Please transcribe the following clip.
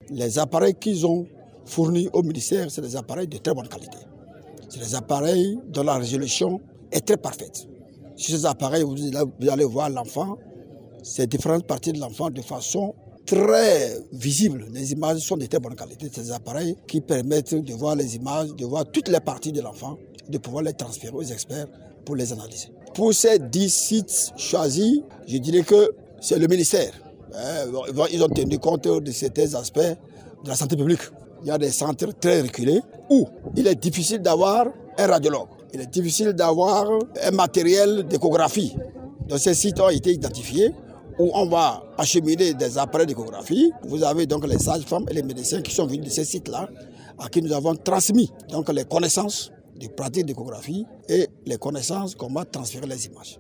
Les appareils qu'ils ont fournis au ministère, c'est des appareils de très bonne qualité. C'est des appareils dont la résolution est très parfaite. Sur ces appareils, vous allez voir l'enfant, ces différentes parties de l'enfant de façon très visible. Les images sont de très bonne qualité. C'est des appareils qui permettent de voir les images, de voir toutes les parties de l'enfant, de pouvoir les transférer aux experts pour les analyser. Pour ces 10 sites choisis, je dirais que c'est le ministère. Ils ont tenu compte de certains aspects de la santé publique. Il y a des centres très reculés où il est difficile d'avoir un radiologue. Il est difficile d'avoir un matériel d'échographie. Donc ces sites ont été identifiés où on va acheminer des appareils d'échographie. Vous avez donc les sages-femmes et les médecins qui sont venus de ces sites-là, à qui nous avons transmis donc les connaissances des pratiques d'échographie et les connaissances comment transférer les images.